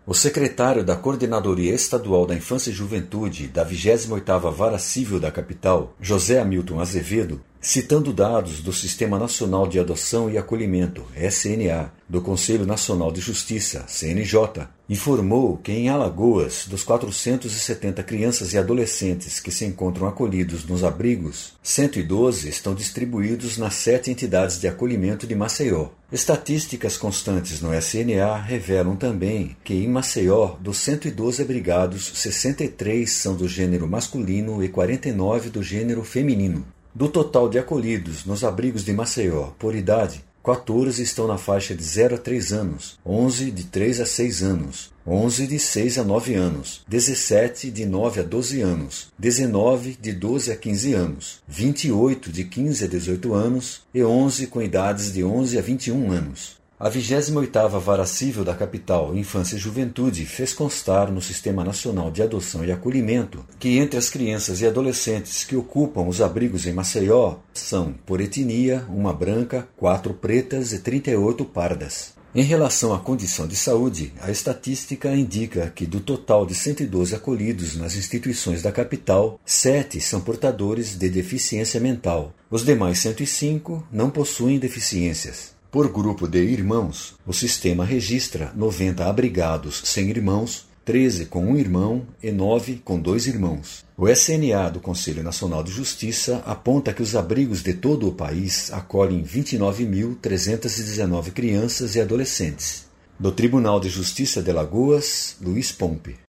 O secretário da Coordenadoria Estadual da Infância e Juventude da 28ª Vara Civil da capital, José Hamilton Azevedo, citando dados do Sistema Nacional de Adoção e Acolhimento, SNA, do Conselho Nacional de Justiça, CNJ, informou que em Alagoas, dos 470 crianças e adolescentes que se encontram acolhidos nos abrigos, 112 estão distribuídos nas 7 entidades de acolhimento de Maceió. Estatísticas constantes no SNA revelam também que em Maceió, dos 112 abrigados, 63 são do gênero masculino e 49 do gênero feminino. Do total de acolhidos nos abrigos de Maceió, por idade, 14 estão na faixa de 0 a 3 anos, 11 de 3 a 6 anos, 11 de 6 a 9 anos, 17 de 9 a 12 anos, 19 de 12 a 15 anos, 28 de 15 a 18 anos e 11 com idades de 11 a 21 anos. A 28ª Vara Civil da capital, Infância e Juventude, fez constar no Sistema Nacional de Adoção e Acolhimento que entre as crianças e adolescentes que ocupam os abrigos em Maceió são, por etnia, 1 branca, 4 pretas e 38 pardas. Em relação à condição de saúde, a estatística indica que do total de 112 acolhidos nas instituições da capital, 7 são portadores de deficiência mental. Os demais 105 não possuem deficiências. Por grupo de irmãos, o sistema registra 90 abrigados sem irmãos, 13 com um irmão e 9 com 2 irmãos. O SNA do Conselho Nacional de Justiça aponta que os abrigos de todo o país acolhem 29.319 crianças e adolescentes. Do Tribunal de Justiça de Alagoas, Luiz Pompe.